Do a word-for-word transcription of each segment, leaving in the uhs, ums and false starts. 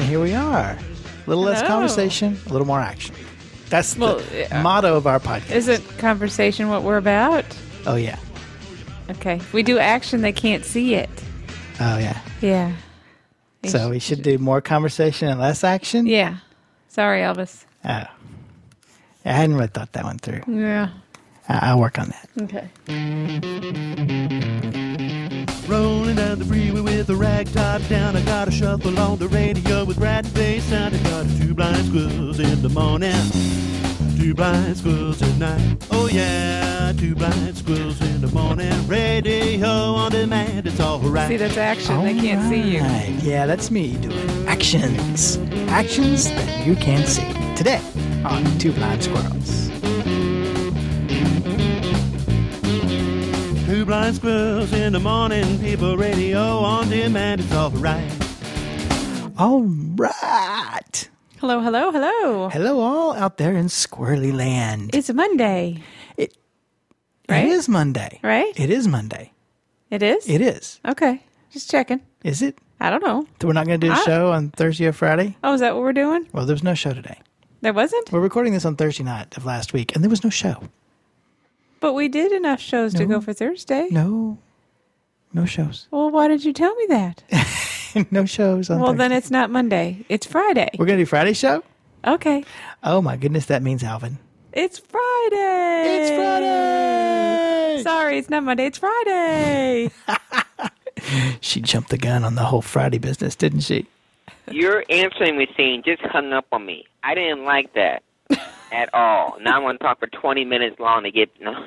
here we are. A little less Hello. conversation, a little more action. That's the Well, uh, motto of our podcast. Isn't conversation what we're about? Oh, yeah. Okay. If we do action, they can't see it. Oh, yeah. Yeah. So we should do more conversation and less action? Yeah. Sorry, Elvis. Oh. Yeah, I hadn't really thought that one through. Yeah. I- I'll work on that. Okay. Rolling down the freeway with the rag top down. I got a shuffle on the radio with rat and bass sound. I got two blind squirrels in the morning, two blind squirrels at night. Oh yeah, two blind squirrels in the morning. Radio on demand, it's all right. See, that's action. They can't see you. Alright. Yeah, that's me doing actions. Actions that you can see. Today on Two Blind Squirrels. Two blind squirrels in the morning, people radio on demand, it's all right. All right. Hello, hello, hello. Hello, all out there in Squirrely Land. It's a Monday. It, Right? it is Monday. Right? It is Monday. It is? It is. Okay. Just checking. Is it? I don't know. So we're not going to do a I- show on Thursday or Friday? Oh, is that what we're doing? Well, there was no show today. There wasn't? We're recording this on Thursday night of last week, and there was no show. But we did enough shows to No. go for Thursday. No. No shows. Well, why did you tell me that? No shows on Well, Thursday. then it's not Monday. It's Friday. We're going to do Friday's show? Okay. Oh, my goodness, that means Alvin. It's Friday. It's Friday! Sorry, it's not Monday. It's Friday. She jumped the gun on the whole Friday business, didn't she? Your answering machine just hung up on me. I didn't like that at all. Now I'm going to talk for twenty minutes long to get... No.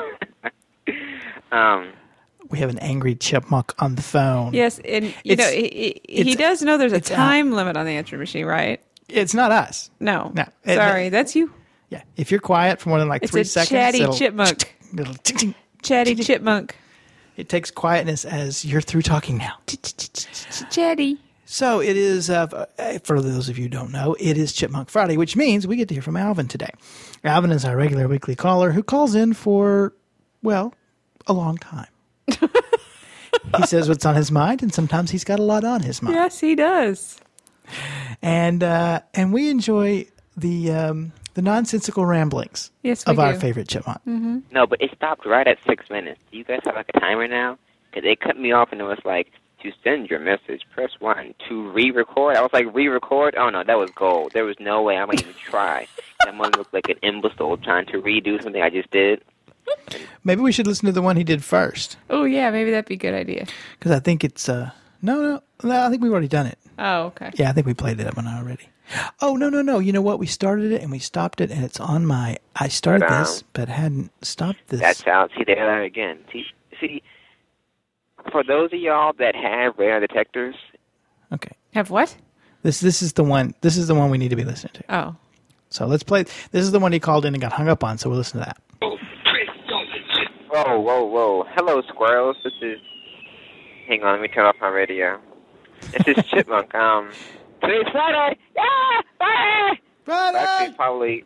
um, We have an angry chipmunk on the phone. Yes, and you It's- know he, he, he it's- does know there's a it's, uh, time limit on the answering machine, right? It's not us. No, No. It- Sorry, that's you. Yeah. If you're quiet for more than like It's three a seconds, chatty it'll- chipmunk. it'll tick, tick. Chatty chipmunk. It takes quietness as you're through talking now. Chatty. So it is, uh, for those of you who don't know, it is Chipmunk Friday, which means we get to hear from Alvin today. Alvin is our regular weekly caller who calls in for, well, a long time. He says what's on his mind, and sometimes he's got a lot on his mind. Yes, he does. And uh, and we enjoy the um, the nonsensical ramblings Yes, we of our do. favorite chipmunk. no, but it stopped right at six minutes. Do you guys have like a timer now? Because they cut me off and it was like, to send your message, press one. To re-record? I was like, re-record? Oh, no, that was gold. There was no way I'm going to even try. I'm going to look like an imbecile trying to redo something I just did. Maybe we should listen to the one he did first, Oh, yeah, maybe that'd be a good idea. because I think it's uh, no, no, no, I think we've already done it. Oh, okay. Yeah, I think we played that one already. Oh, no, no, no. You know what? We started it and we stopped it, and it's on my. I started But, um, this, but hadn't stopped this. That sounds, see, there that again. See, see, for those of y'all that have radar detectors, Okay. Have what? This this is the one. This is the one we need to be listening to. Oh. So let's play. This is the one he called in and got hung up on. So we'll listen to that. whoa, whoa, whoa. Hello, squirrels. This is, hang on, let me turn off my radio. This is Chipmunk. Um, today's Friday. Yeah, Friday. Actually, probably.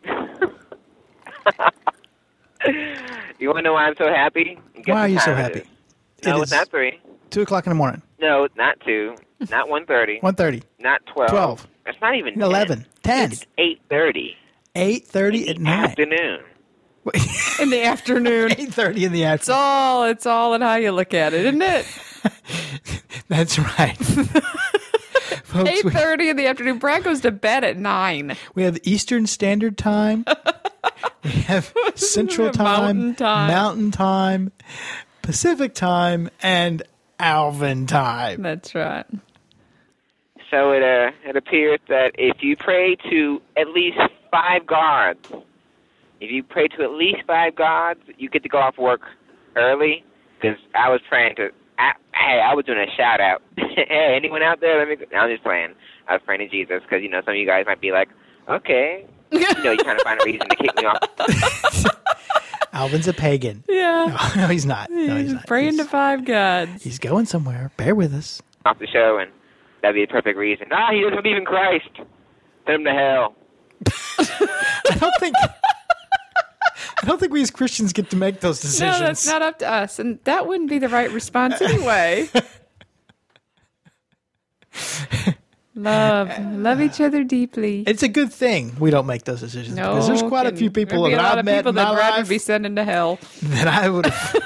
You want to know why I'm so happy? Guess Why are what you so time it happy? is. No, It it's is not three. two o'clock in the morning. No, not two. Not one thirty. One thirty. Not twelve. Twelve. It's not even Eleven. ten. Ten. It's eight thirty. Eight thirty at night. Afternoon. In the afternoon. Eight thirty in the It's afternoon. all, it's all in how you look at it, isn't it? That's right. Folks, eight we, thirty in the afternoon. Brad goes to bed at nine. we have Eastern Standard Time. We have Central Time, Mountain Time. Mountain Time, Pacific Time, and Alvin Time. That's right. So it uh, it appears that if you pray to at least five gods, if you pray to at least five gods, you get to go off work early. Because I was praying to, I, hey, I was doing a shout out. Hey, anyone out there? Let me. Go. I'm just playing. I was praying to Jesus because you know some of you guys might be like, okay, you know, you're trying to find a reason to kick me off. Alvin's a pagan. Yeah. No, he's not. No, he's He's not. praying He's, to five gods. he's going somewhere. Bear with us. Off the show, and that'd be a perfect reason. Ah, he doesn't believe in Christ. Send him to hell. I don't think. I don't think we as Christians get to make those decisions. No, that's not up to us. And that wouldn't be the right response anyway. Love, love each other deeply. It's a good thing we don't make those decisions No, because there's quite a kidding. few people There'd be that a lot I've of met people in that my Brad would life be sending to hell. that I would have.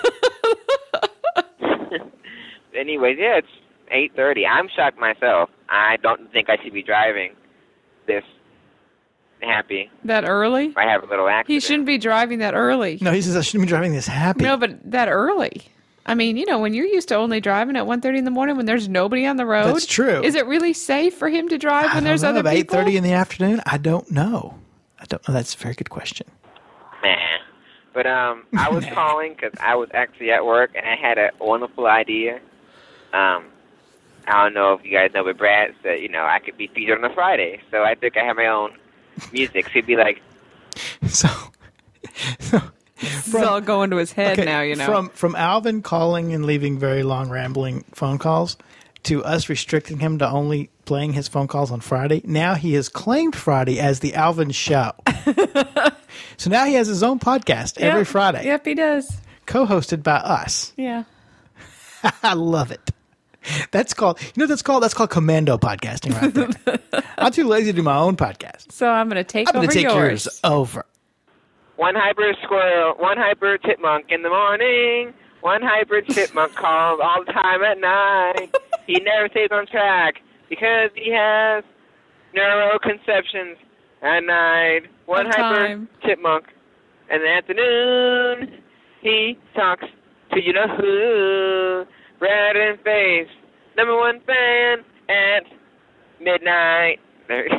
Anyways, yeah, it's eight thirty. I'm shocked myself. I don't think I should be driving this happy. That early? I have a little accident. He shouldn't be driving that early. No, he says I shouldn't be driving this happy. No, but that early. I mean, you know, when you're used to only driving at one thirty in the morning when there's nobody on the road. That's true. Is it really safe for him to drive I when don't there's know, other about people? eight thirty in the afternoon? I don't know. I don't know. That's a very good question. Nah. But um, I was calling because I was actually at work and I had a wonderful idea. Um, I don't know if you guys know, but Brad said, you know, I could be featured on a Friday. So I think I have my own music. So he'd be like, So, so It's all going to his head okay, now, you know. From from Alvin calling and leaving very long rambling phone calls to us restricting him to only playing his phone calls on Friday. Now he has claimed Friday as the Alvin Show. So now he has his own podcast every Yep. Friday, Yep, he does. co-hosted by us. Yeah. I love it. That's called, you know what that's called? That's called commando podcasting right there. I'm too lazy to do my own podcast. So I'm going to take I'm going over to take yours. yours over. one hyper squirrel, one hyper chipmunk in the morning, one hyper chipmunk calls all the time at night. He never stays on track because he has neuroconceptions at night. One Of hyper time. chipmunk in the afternoon. He talks to you know who. Brad and Face, number one fan at midnight. There.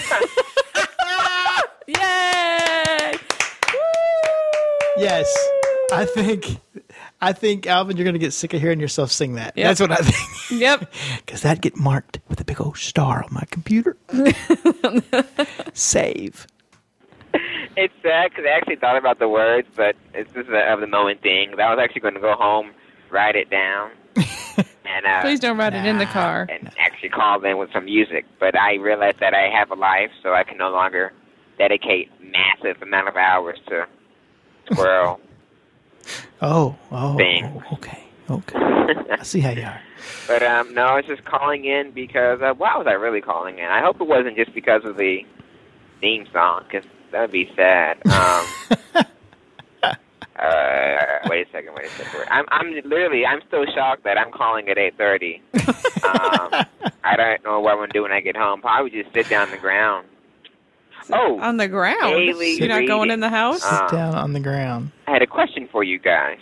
Yay! Yes, I think, I think Alvin, you're going to get sick of hearing yourself sing that. Yep. That's what I think. Yep. Because that get marked with a big old star on my computer. Save. It's sad because I actually thought about the words, but it's just a of the moment thing. I was actually going to go home, write it down, and uh, Please don't write it in the car. and actually call in with some music. But I realized that I have a life, so I can no longer dedicate massive amount of hours to squirrel. Oh, oh, Thing. okay, okay. I see how you are. But um, no, I was just calling in because uh, why was I really calling in? I hope it wasn't just because of the theme song, because that would be sad. Um, uh, wait a second, wait a second. I'm, I'm literally, I'm still shocked that I'm calling at eight thirty. Um, I don't know what I'm gonna do when I get home. Probably just sit down on the ground. Oh, On the ground? daily You're not going reading. in the house? Sit Uh, down on the ground. I had a question for you guys.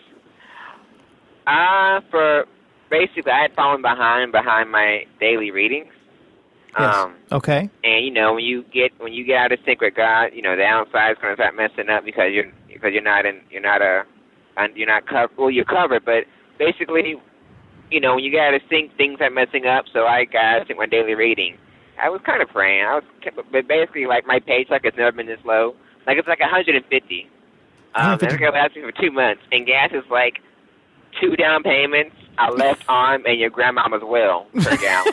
Uh, for basically, I had fallen behind behind my daily readings. Yes. Um, Okay. and you know, when you get when you get out of sync with God, you know, the outside's going to start messing up because you're because you're not in you're not a and you're not covered. Well, you're covered, but basically, you know, when you get out of sync, things are messing up. So I got out of sync with my daily reading. I was kind of praying. I was, but basically, like my paycheck has never been this low. Like it's like one hundred fifty. Um, and it's going to last me for two months, and gas is like two down payments, a left arm, and your grandmama's will per gallon.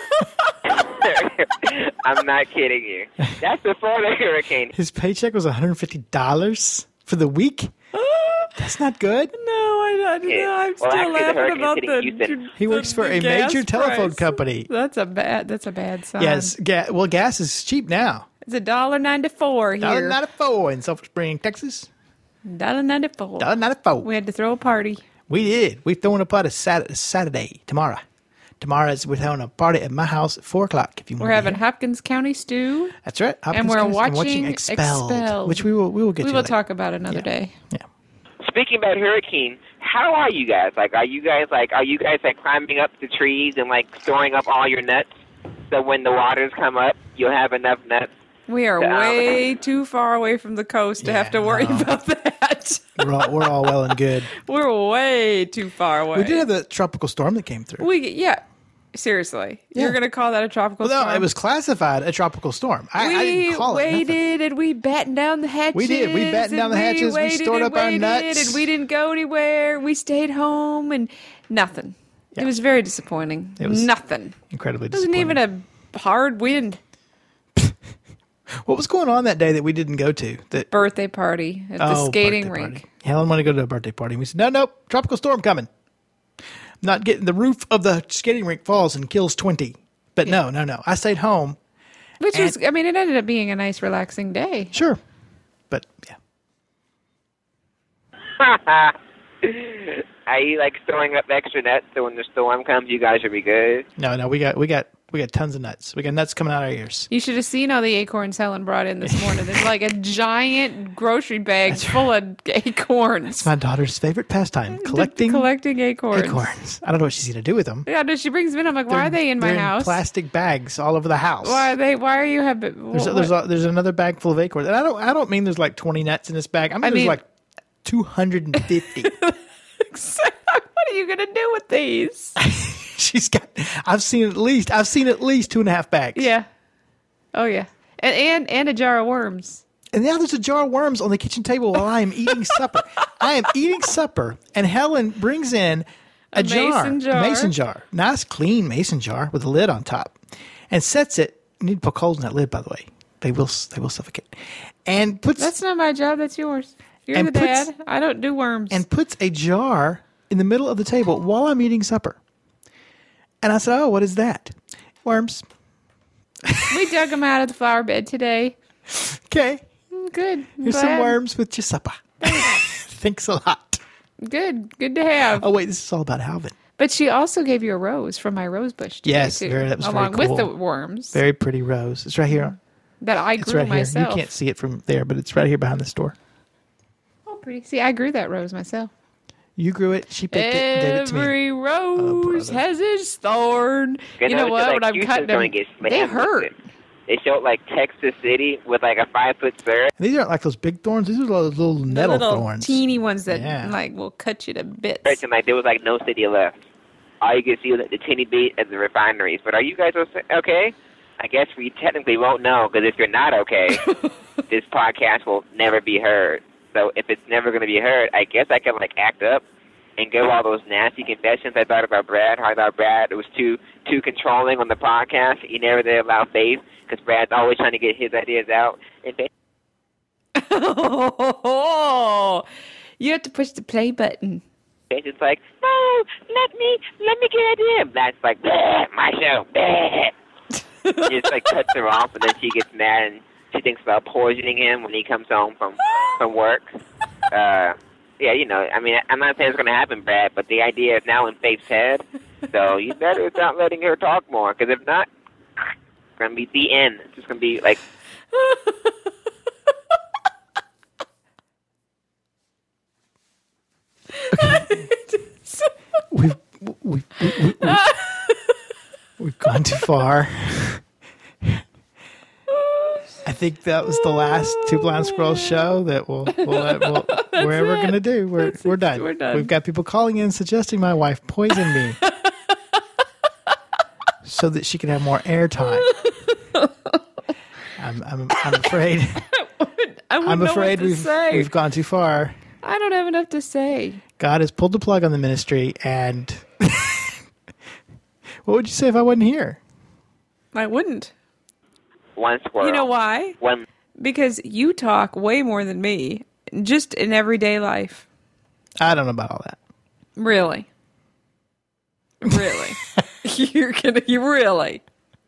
I'm not kidding you. That's before the hurricane. His paycheck was one hundred fifty dollars for the week. That's not good. No, I, I, Yeah. I'm Well, still actually, the laughing hurricane's about hitting the. Houston. He works the- for the a gas major telephone price. company. That's a bad. That's a bad sign. Yes. Ga- well, gas is cheap now. it's a dollar ninety four one dollar here. ninety-four in Sulphur Spring, Texas. Dollar ninety four. one dollar ninety-four. We had to throw a party. We did. We're throwing a party Sat- Saturday, tomorrow. Tomorrow is we're having a party at my house at four o'clock. If you want, We're having Hopkins County stew. That's right. Hopkins we're County- watching Expelled, Expelled. which we will we will get We to will later. talk about another Yeah. day. Yeah. Speaking about hurricane, how are you guys? Like, are you guys like, are you guys like climbing up the trees and like storing up all your nuts so when the waters come up, you'll have enough nuts? We are Yeah. way too far away from the coast to have to Yeah, worry no. about that. We're all, we're all well and good. We're way too far away. We did have the tropical storm that came through. We yeah. Seriously, Yeah. you're gonna call that a tropical Well, no, storm? it was classified a tropical storm. I, we I didn't call it nothing. waited and we battened down the hatches. We did. We battened down and the hatches. We waited stored and up our waited, nuts. and we didn't go anywhere. We stayed home and nothing. Yeah. It was very disappointing. It was nothing. Incredibly It wasn't disappointing. even a hard wind. What was going on that day that we didn't go to? That Birthday party at the oh, skating birthday rink. party. Helen wanted to go to a birthday party. And we said, no, no, tropical storm coming. Not getting the roof of the skating rink falls and kills twenty. But no, no, no. I stayed home Which And- was, I mean, it ended up being a nice, relaxing day. Sure. But, yeah. Are you like storing up extra nuts so when the storm comes, you guys will be good? No, no, we got we got we got tons of nuts. We got nuts coming out our ears. You should have seen all the acorns Helen brought in this morning. There's like a giant grocery bag full of acorns. It's my daughter's favorite pastime, collecting collecting acorns. acorns. I don't know what she's going to do with them. Yeah, no, she brings them in. I'm like, why They're- are they in my they're house? plastic bags all over the house. Why are they? Why are you having? There's, there's, a, there's another bag full of acorns. And I don't I don't mean there's like twenty nuts in this bag. I mean I there's mean- like two hundred fifty. What are you gonna do with these? She's got I've seen at least I've seen at least two and a half bags. Yeah. Oh yeah. And and and a jar of worms. And now there's a jar of worms on the kitchen table while I am eating supper. I am eating supper, and Helen brings in a, A jar, mason jar. a mason jar, nice clean mason jar with a lid on top, and sets it. You need to poke holes in that lid, by the way. They will they will suffocate. And puts That's not my job. That's yours. You're And the puts- dad. I don't do worms. and puts a jar in the middle of the table while I'm eating supper. And I said, "Oh, what is that? Worms." we dug them out of the flower bed today. Okay, Mm, Good. I'm here's some glad. worms with your supper. Thanks a lot. Good. Good to have. Oh wait, this is all about Alvin. But she also gave you a rose from my rose bush today, Yes, too, very- that was very along with cool. the worms Very pretty rose. It's right here. that I It's grew right myself. here. You can't see it from there, but it's right here behind the store. Oh, pretty. See, I grew that rose myself. You grew it. She picked it and gave it to me. Every rose brother. has its thorn. Good You know notice what? that, When like, I'm Houston's cutting gonna them, get slammed they with hurt. it. They showed like Texas City with like a five foot syrup. And these aren't like those big thorns. These are those little The nettle little thorns. teeny ones that Yeah. like will cut you to bits. And like there was like no city left. All you could see was like, the teeny bit of the refineries. But are you guys okay? I guess we technically won't know because if you're not okay, this podcast will never be heard. So if it's never going to be heard, I guess I can like act up and give all those nasty confessions I thought about Brad. How I thought Brad was too too controlling on the podcast. He never did allow faith because Brad's always trying to get his ideas out. And faith Oh, you have to push the play button. is like, no, let me let me get an idea. Brad's like, "Bleh, my show. Bleh." He just like cuts her off, and then she gets mad and she thinks about poisoning him when he comes home from from work. Uh, yeah, you know, I mean, I'm not saying it's going to happen, Brad, but the idea is now in Faith's head. So you better start letting her talk more, because if not, it's going to be the end. It's just going to be like. We've, we've, we, we, we've, we've gone too far. I think that was the last Two Blind Squirrels show that we'll, we'll, we'll we're ever going to do. We're we're done. We're done. We've got people calling in suggesting my wife poison me so that she can have more airtime. I'm I'm I'm afraid. I wouldn't I'm know afraid what to we've say. we've gone too far. I don't have enough to say. God has pulled the plug on the ministry, and what would you say if I wasn't here? I wouldn't. One squirrel. You know why? One. Because you talk way more than me, just in everyday life. I don't know about all that. Really. Really. You're gonna, you really.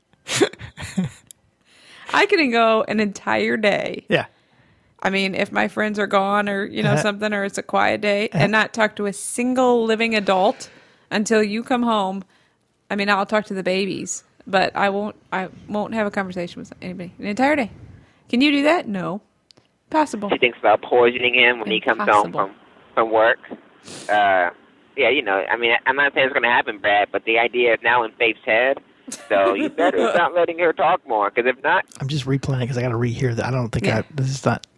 I can go an entire day. Yeah. I mean, if my friends are gone or, you know, Uh-huh. something, or it's a quiet day, and not talk to a single living adult until you come home. I mean, I'll talk to the babies, but I won't, I won't have a conversation with anybody an entire day. Can you do that? No. Possible. She thinks about poisoning him when he comes home Impossible. from, from work. Uh, yeah, you know, I mean, I'm not saying it's going to happen, Brad, but the idea is now in Faith's head. So you better start letting her talk more, because if not, I'm just replaying because I got to rehear that. I don't think Yeah. I, this is not.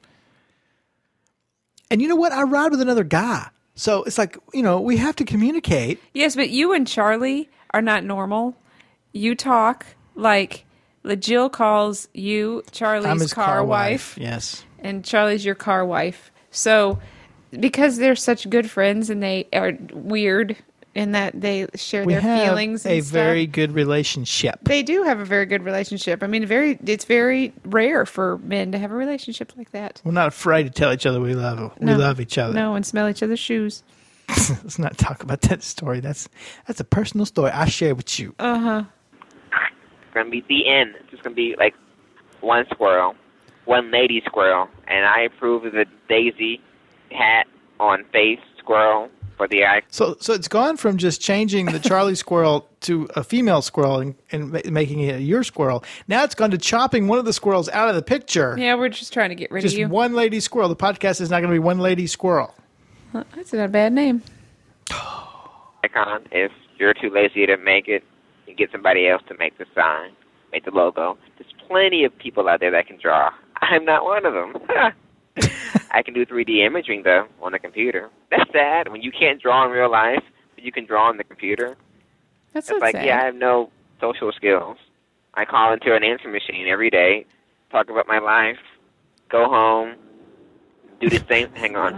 And you know what? I ride with another guy. So it's like, you know, we have to communicate. Yes, but you and Charlie are not normal. You talk like Jill calls you Charlie's I'm his car, wife, Yes. and Charlie's your car wife. So because they're such good friends and they are weird in that they share We their have feelings and a stuff, very good relationship. they do have a very good relationship. I mean, very it's very rare for men to have a relationship like that. We're not afraid to tell each other we love we No. love each other. No, and smell each other's shoes. Let's not talk about that story. That's that's a personal story I share with you. Uh huh. going to be the end. It's just going to be like one squirrel, one lady squirrel, and I approve of the Daisy hat on face squirrel for the eye. So, so it's gone from just changing the Charlie squirrel to a female squirrel and, and ma- making it your squirrel. Now it's gone to chopping one of the squirrels out of the picture. Yeah, we're just trying to get rid Just of you. one lady squirrel. The podcast is not going to be one lady squirrel. Huh, That's not a bad name. Icon. If you're too lazy to make it, you get somebody else to make the sign, make the logo. There's plenty of people out there that can draw. I'm not one of them. I can do three D imaging, though, on the computer. That's sad when you can't draw in real life, but you can draw on the computer. That's It's not like, sad. yeah, I have no social skills. I call into an answer machine every day, talk about my life, go home, do the same. Hang on.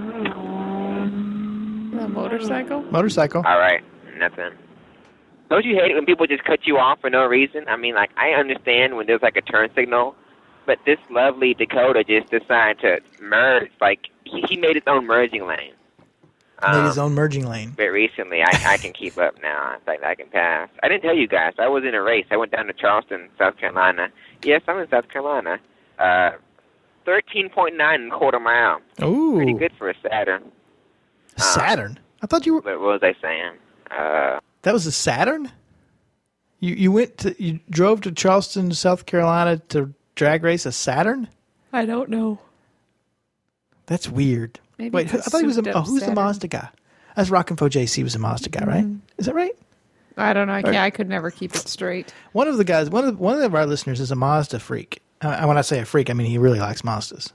A motorcycle? Motorcycle. All right, nothing. Don't you hate it when people just cut you off for no reason? I mean, like, I understand when there's like a turn signal, but this lovely Dakota just decided to merge. Like, he, he made his own merging lane. Made his Um, own merging lane. But recently, I, I can keep up now. In fact, I can pass. I didn't tell you guys. I was in a race. I went down to Charleston, South Carolina. Yes, I'm in South Carolina. Uh, thirteen point nine and a quarter mile. Ooh. Pretty good for a Saturn. Saturn. I thought you were. But what was I saying? Uh, That was a Saturn? You you went to you drove to Charleston, South Carolina to drag race a Saturn? I don't know. That's weird. Maybe Wait, it's who- a I thought he was a, souped-up oh, who's the Saturn. Mazda guy? That's Rockin' Fo J C was a Mazda guy, right? Is that right? I don't know. I, can't, I could never keep it straight. One of the guys, one of one of our listeners is a Mazda freak. Uh, when I say a freak, I mean he really likes Mazdas.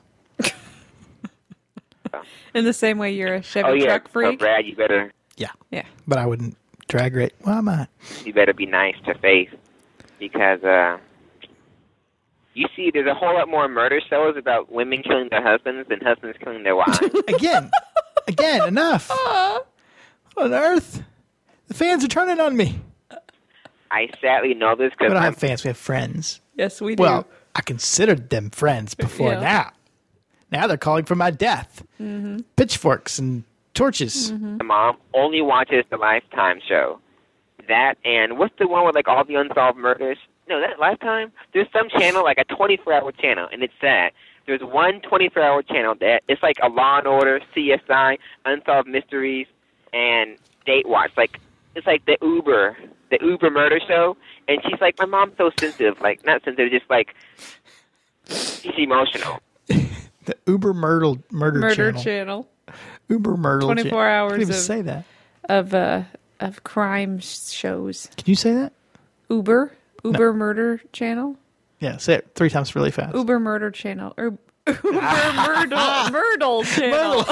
In the same way you're a Chevy oh yeah, truck so freak. Brad, you better Yeah, Yeah. but I wouldn't drag race. Well, I might. you better be nice to Faith because uh, you see, there's a whole lot more murder shows about women killing their husbands than husbands killing their wives. Again, again, enough. What on earth? The fans are turning on me. I sadly know this We because don't I'm have fans. We have friends. Yes, we do. Well, I considered them friends before Yeah. now. Now they're calling for my death. Mm-hmm. Pitchforks and torches. my mom only watches the Lifetime show. That and what's the one with like all the unsolved murders? No, that Lifetime. There's some channel like a twenty-four hour channel, and it's sad. There's one twenty-four hour channel that it's like a Law and Order, C S I, Unsolved Mysteries, and Date Watch. Like it's like the Uber, the Uber murder show. And she's like, my mom's so sensitive, like not sensitive, just like she's emotional. The Uber Myrtle Murder, Murder Channel. channel Uber Myrtle. twenty-four Channel. I hours can't even of- say that. of uh of crime sh- shows. Can you say that? Uber Uber Murder Channel. Yeah, say it three times really fast. Uber Murder Channel. Or Uber Myrtle Myrtle Channel.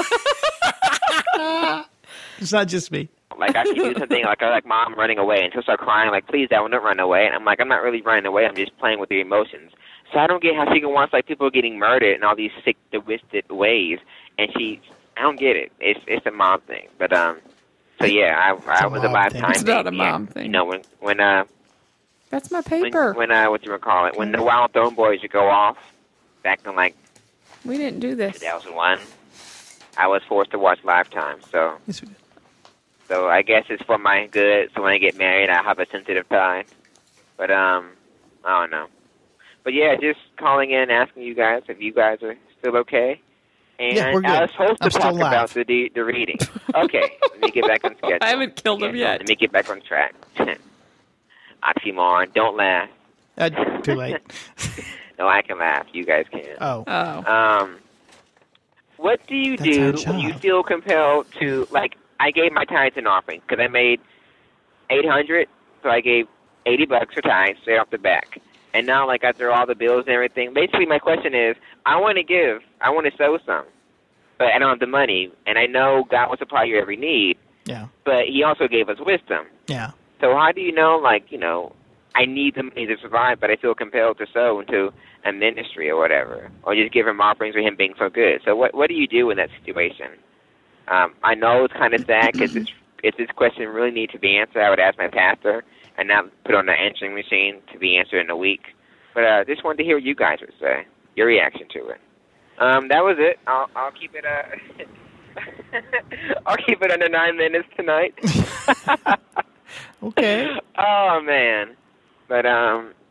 It's not just me. Like I could do something like I like mom running away, and she'll start crying like, "Please, Dad, don't run away." And I'm like, "I'm not really running away. I'm just playing with your emotions." So I don't get how she can watch like people getting murdered in all these sick, twisted ways, and she, I don't get it. It's it's a mom thing, but um, so yeah, I I a was a mom thing. Lifetime. It's not a baby, and, mom thing. You know when when uh That's my when, paper. when uh what you call it when the Wild Throne Boys would go off back in like We didn't do this. two thousand one, I was forced to watch Lifetime. So Yes, we did. So I guess it's for my good. So when I get married, I have a sensitive side. But um, I don't know. But yeah, just calling in, asking you guys if you guys are still okay. And Yeah, we're good. I was supposed to I'm still talk alive. about the de- the reading. Okay, let me get back on schedule. I haven't killed him Yeah, yet. Let me get back on track. Oxymoron, don't laugh. Uh, too late. No, I can laugh. You guys can. Oh. Oh. Um, what do you That's do our when you job. feel compelled to, like, I gave my tithes and offering because I made eight hundred, so I gave eighty bucks for tithes straight off the back. And now, like, after all the bills and everything, basically my question is, I want to give, I want to sow some, but I don't have the money, and I know God will supply your every need, Yeah. but He also gave us wisdom. Yeah. So how do you know, like, you know, I need the money to survive, but I feel compelled to sow into a ministry or whatever, or just give Him offerings for Him being so good? So what what do you do in that situation? Um, I know it's kind of sad because if this question really needs to be answered, I would ask my pastor and not put on the answering machine to be answered in a week. But I uh, just wanted to hear what you guys would say, your reaction to it. Um, that was it. I'll, I'll keep it. Uh, I'll keep it under nine minutes tonight. Okay. Oh man, but um,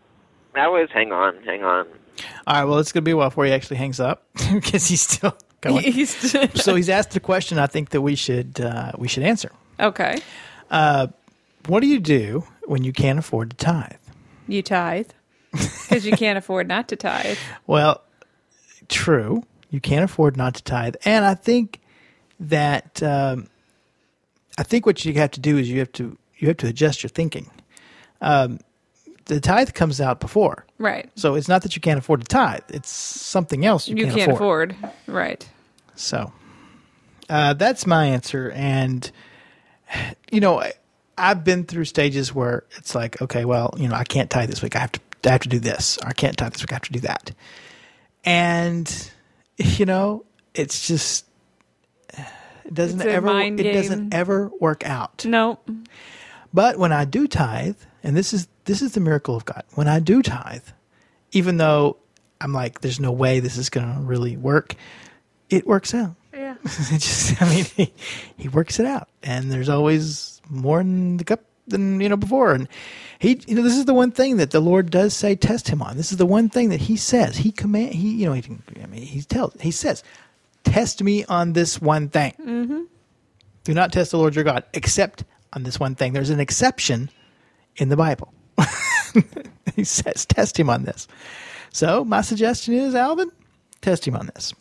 that was. Hang on, hang on. All right, well, it's going to be a while before he actually hangs up because he's still going. He's So he's asked a question I think that we should uh, we should answer. okay. What do you do when you can't afford to tithe? You tithe because you can't afford not to tithe. Well, true. You can't afford not to tithe. And I think that um, I think what you have to do is you have to you have to adjust your thinking. Um, the tithe comes out before. Right. So it's not that you can't afford to tithe. It's something else you, You can't, can't afford. afford. Right. So uh, that's my answer. And, you know, I, I've been through stages where it's like, okay, well, you know, I can't tithe this week. I have to I have to do this. Or I can't tithe this week. I have to do that. And, you know, it's just, it doesn't It's a ever, mind it game. doesn't ever work out. Nope. But when I do tithe, and this is this is the miracle of God. When I do tithe, even though I'm like, there's no way this is going to really work, it works out. Yeah. It just, I mean, he, he works it out, and there's always more in the cup than you know before. And he, you know, this is the one thing that the Lord does say, test him on. This is the one thing that He says. He command. He, you know, he, I mean, he tells. He says, test me on this one thing. Mm-hmm. Do not test the Lord your God, except on this one thing. There's an exception in the Bible. He says, test him on this. So my suggestion is, Alvin, test him on this.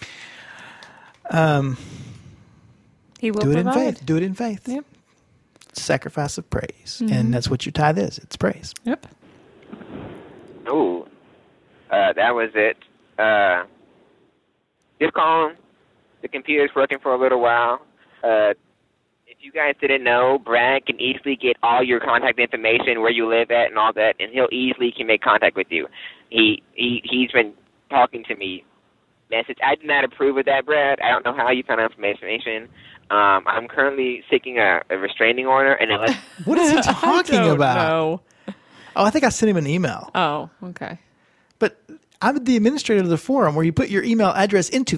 He will Do it provide. in faith. Do it in faith. Yep. Sacrifice of praise. And that's what your tithe is. It's praise. Yep. Ooh, uh, that was it. Uh, just call him. The computer's working for a little while. Uh, if you guys didn't know, Brad can easily get all your contact information, where you live at, and all that, and he'll easily can make contact with you. He he he's been talking to me. Message. I do not approve of that, Brad. I don't know how you found out information. Um, I'm currently seeking a, a restraining order, and unless What is he talking I don't about? know. Oh, I think I sent him an email. Oh, okay. But I'm the administrator of the forum where you put your email address into.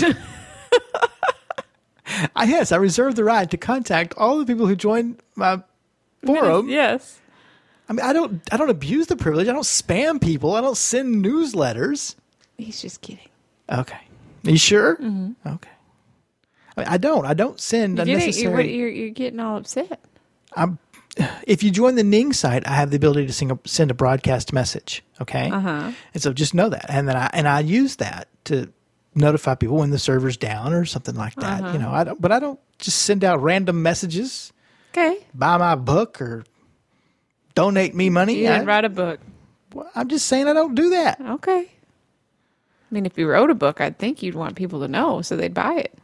I, yes, I reserve the right to contact all the people who join my forum. Yes. I mean, I don't, I don't abuse the privilege. I don't spam people. I don't send newsletters. He's just kidding. Okay, are you sure? Mm-hmm. Okay. I mean, I don't. I don't send You're, getting, you're, unnecessary. you're, you're getting all upset. I'm. If you join the Ning site, I have the ability to sing a, send a broadcast message. Okay, Uh-huh. and so just know that, and then I and I use that to notify people when the server's down or something like that. Uh-huh. You know, I don't. But I don't just send out random messages. Okay. Buy my book or donate me money. You didn't I, write a book. I'm just saying I don't do that. Okay. I mean, if you wrote a book, I'd think you'd want people to know so they'd buy it.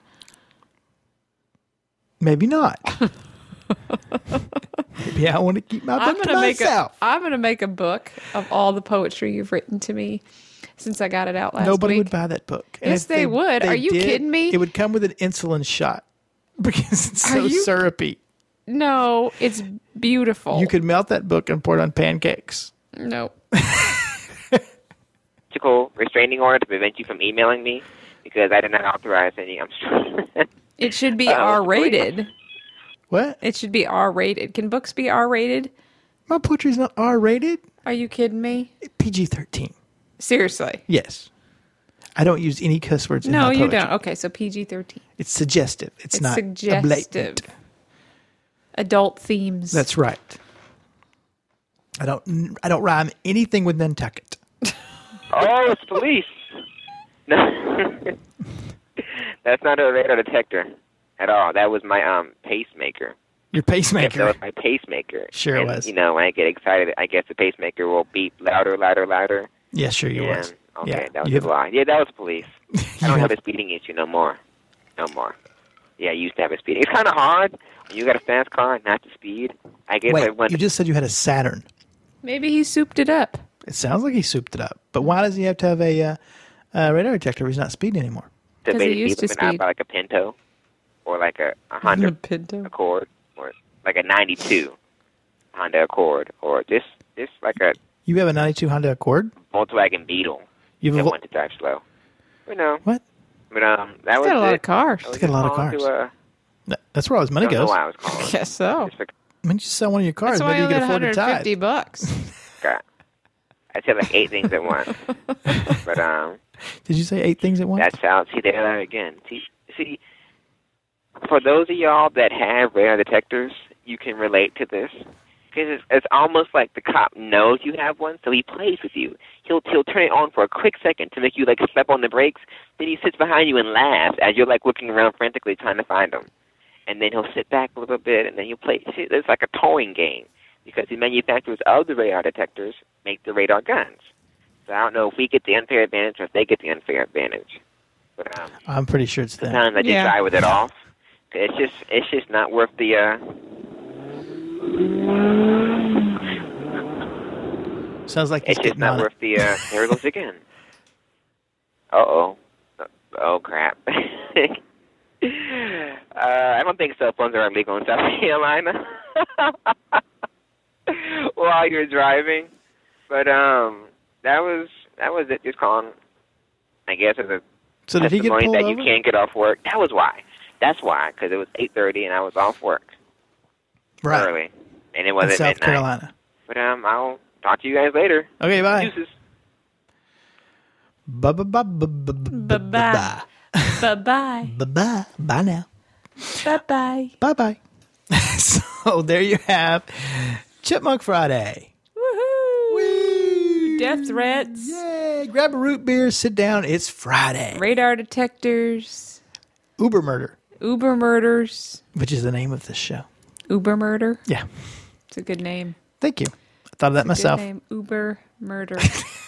Maybe not. Maybe I want to keep my I'm book to gonna make a. myself. I'm gonna make a book of all the poetry you've written to me since I got it out last Nobody week. would buy that book. And Yes, if they would. Are you kidding me? It would come with an insulin shot because it's Are so you- syrupy. No, it's beautiful. You could melt that book and pour it on pancakes. No. restraining order to prevent you from emailing me because I did not authorize any. I'm sure. It should be Uh, R rated. What? It should be R rated. Can books be R rated? My poetry's not R rated. Are you kidding me? P G thirteen. Seriously. Yes. I don't use any cuss words in No, my you poetry. don't. Okay, so P G thirteen. It's suggestive. It's, It's not suggestive. blatant. Adult themes. That's right. I don't. I don't rhyme anything with Nantucket. Oh, it's police. No, that's not a radar detector at all. That was my um pacemaker. Your Yep, pacemaker. that was my pacemaker. Sure it and, was. You know, when I get excited, I guess the pacemaker will beep louder, louder, louder. Yeah, sure you yeah. was. Okay, yeah. that was you a lie. Yeah, that was police. You I don't have- have a speeding issue no more. No more. Yeah, I used to have a speeding. It's kind of hard when you got a fast car not to speed. I guess I Wait, went. you just said you had a Saturn. Maybe he souped it up. It sounds like he souped it up. But why does he have to have a uh, uh, radar detector if he's not speeding anymore? to 'Cause he maybe used to speed limit out speed. by like a Pinto or like a, a Honda Pinto. Accord or like a ninety-two Honda Accord or just just like a You have a ninety-two Honda Accord? Volkswagen Beetle You have that a Vol- wanted to drive slow. You know, What? but um, that He's was got a lot it. of cars. I was He's got a just lot of calling cars. To, uh, Th- That's where all his money don't know goes. why I was calling. Guess so. Just because I mean, just sell one of your cars. That's why Maybe you you can got afford to one hundred fifty tithe. bucks. I I said like eight things at once. But um, Did you say eight things at once? that's how. See, there that again. See, see, for those of y'all that have radar detectors, you can relate to this. Because it's, it's almost like the cop knows you have one, so he plays with you. He'll he'll turn it on for a quick second to make you like step on the brakes. Then he sits behind you and laughs as you're like looking around frantically trying to find him. And then he'll sit back a little bit, and then he'll play. See, it's like a towing game because the manufacturers of the radar detectors make the radar guns. So I don't know if we get the unfair advantage or if they get the unfair advantage. But um, I'm pretty sure it's them. sometimes I just Yeah. try with it off. It's just it's just not worth the. Uh, Sounds like he's It's just getting not on it. worth the, uh, here it goes again. Uh-oh. Oh, crap. uh, I don't think cell phones are illegal in South Carolina while you're driving. But, um, that was, that was it. Just calling, I guess, as a So did he get testimony pulled that over? you can't get off work. That was why. That's why, because it was eight thirty and I was off work Right. early. And it In wasn't South midnight. Carolina. But, um, I'll talk to you guys later. Okay, bye. Deuces. Bye bye bye bye bye bye Bye-bye. Bye-bye. bye bye bye now. Bye-bye. Bye bye. So there you have Chipmunk Friday. Woohoo. Whee! Death threats. Yay! Grab a root beer, sit down. It's Friday. Radar detectors. Uber murder, Uber murders. which is the name of this show. Uber murder. Yeah. It's a good name. Thank you. I thought of that myself. Good name. Uber murder.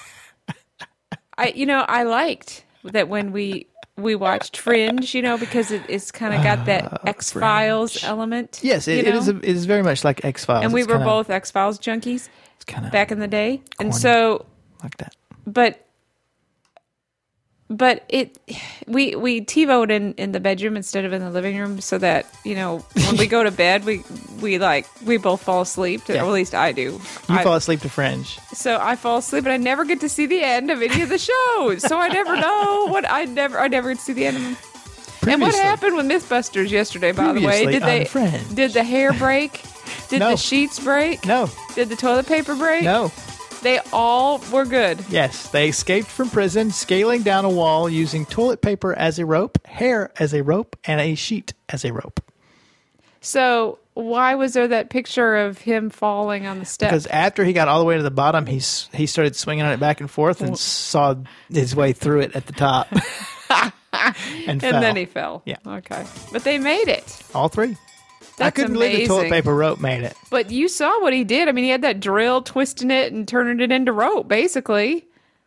I, you know, I liked that when we we watched Fringe, you know, because it, it's kind of got that X Files Fringe. element. Yes, it, you it is. know? A, it is very much like X Files. and we it's were kinda, both X Files junkies It's kind of back in the day, and corny. so, like that. but, but it, we we TiVoed in in the bedroom instead of in the living room, so that you know when we go to bed, we we like we both fall asleep. Yeah. Or at least I do. You I, fall asleep to Fringe. So I fall asleep, and I never get to see the end of any of the shows. So I never know what I never I never get to see the end of them. And what Previously- happened with MythBusters yesterday? By the way, Previously did they on Fringe. did the hair break? Did No. the sheets break? No, Did the toilet paper break? no. They all were good. Yes, they escaped from prison, scaling down a wall using toilet paper as a rope, hair as a rope, and a sheet as a rope. So why was there that picture of him falling on the steps? Because after he got all the way to the bottom, he s- he started swinging on it back and forth and saw his way through it at the top, and, and fell. then he fell. Yeah. Okay. But they made it. all three. I That's couldn't believe the toilet amazing. paper rope made it. But you saw what he did. I mean, he had that drill twisting it and turning it into rope, basically.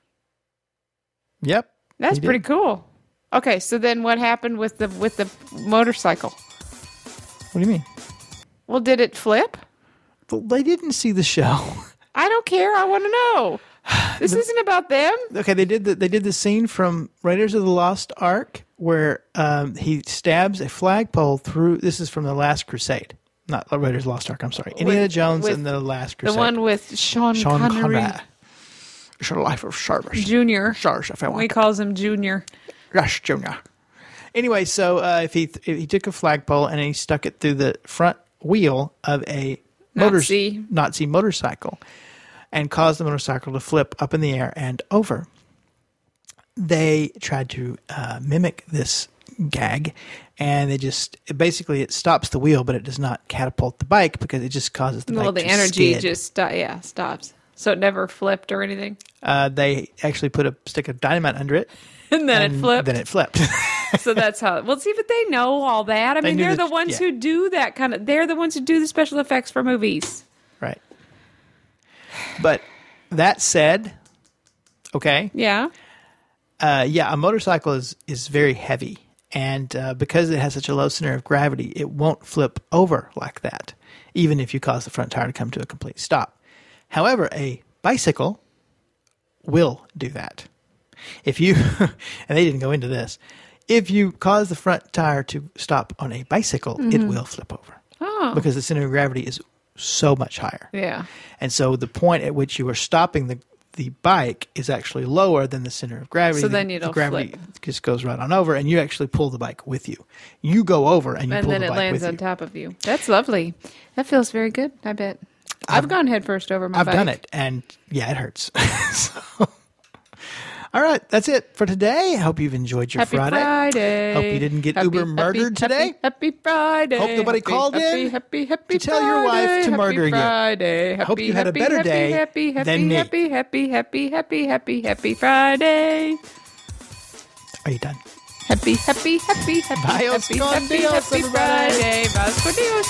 Yep, That's he did. pretty cool. Okay, so then what happened with the with the motorcycle? What do you mean? Well, did it flip? Well, they didn't see the show. I don't care. I want to know. This isn't about them. Okay, they did the, they did the scene from Raiders of the Lost Ark where um, he stabs a flagpole through. This is from the Last Crusade, not Raiders of the Lost Ark. I'm sorry, Indiana Jones with and the Last The Crusade. one with Sean, Sean Connery Connery. It's a life of service. Junior. Service, if I We want. calls him Junior. Yes, Junior. Anyway, so uh, if he if he took a flagpole and he stuck it through the front wheel of a motor- Nazi. Nazi motorcycle and caused the motorcycle to flip up in the air and over. They tried to uh, mimic this gag, and they just basically it stops the wheel, but it does not catapult the bike because it just causes the bike Well, the to energy skid. just sto- yeah stops. So it never flipped or anything. Uh, they actually put a stick of dynamite under it, And then and it flipped. Then it flipped. So that's how. Well, see, but they know all that. I They mean, knew they're that- the ones yeah. who do that kind of. They're the ones who do the special effects for movies. Right. But that said, okay, Yeah. uh, yeah, a motorcycle is is very heavy, and uh, because it has such a low center of gravity, it won't flip over like that, even if you cause the front tire to come to a complete stop. However, a bicycle will do that. If you, and they didn't go into this, if you cause the front tire to stop on a bicycle, it will flip over Oh. because the center of gravity is so much higher. Yeah. And so the point at which you are stopping the the bike is actually lower than the center of gravity. So The- then you the don't gravity flip. just goes right on over, and you actually pull the bike with you. You go over and you And pull then the it bike lands with on you. top of you. That's lovely. That feels very good. I bet. I've gone head first over my I've bike. done it, and yeah, it hurts. So, all right, that's it for today. I hope you've enjoyed your Happy Friday. Friday. Hope you didn't get Happy, Uber happy, murdered happy, today. Happy Friday. Hope nobody happy, called happy, in Happy, happy, to tell your wife Friday, to murder happy you. Friday. Happy, Hope you had a happy, better happy, day happy, happy, than me. Happy, happy, happy, happy, happy, happy Friday. Are you done? Happy, happy, happy, happy, Bios happy, con happy, Dios, happy everybody. Friday. Bios con Dios.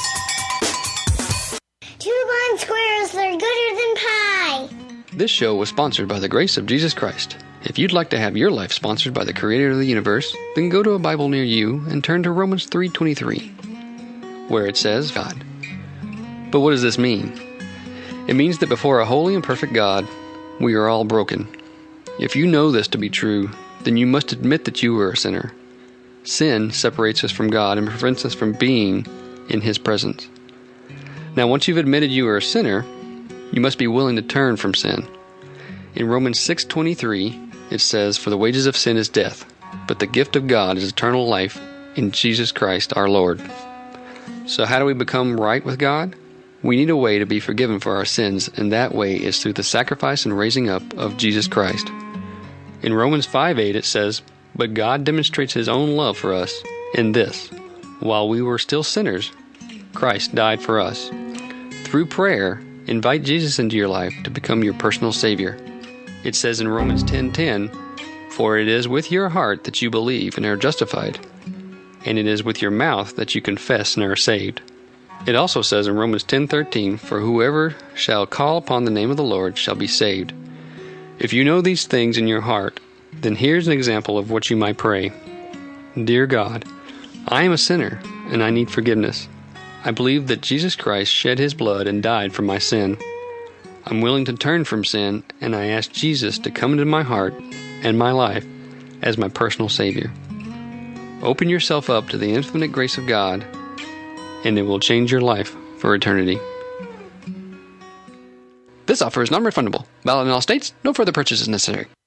Two blind squirrels, they're gooder than pie. This show was sponsored by the grace of Jesus Christ. If you'd like to have your life sponsored by the Creator of the universe, then go to a Bible near you and turn to Romans three twenty-three, where it says, God. But what does this mean? It means that before a holy and perfect God, we are all broken. If you know this to be true, then you must admit that you are a sinner. Sin separates us from God and prevents us from being in His presence. Now, once you've admitted you are a sinner, you must be willing to turn from sin. In Romans six twenty-three, it says, For the wages of sin is death, but the gift of God is eternal life in Jesus Christ our Lord. So how do we become right with God? We need a way to be forgiven for our sins, and that way is through the sacrifice and raising up of Jesus Christ. In Romans five eight it says, But God demonstrates His own love for us in this: while we were still sinners, Christ died for us. Through prayer, invite Jesus into your life to become your personal Savior. It says in Romans ten ten, For it is with your heart that you believe and are justified, and it is with your mouth that you confess and are saved. It also says in Romans ten thirteen, For whoever shall call upon the name of the Lord shall be saved. If you know these things in your heart, then here's an example of what you might pray. Dear God, I am a sinner, and I need forgiveness. I believe that Jesus Christ shed His blood and died for my sin. I'm willing to turn from sin, and I ask Jesus to come into my heart and my life as my personal Savior. Open yourself up to the infinite grace of God, and it will change your life for eternity. This offer is non-refundable. Valid in all states. No further purchase is necessary.